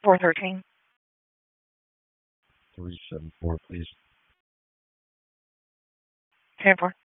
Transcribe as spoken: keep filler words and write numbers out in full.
four thirteen. three seven four, please. ten four.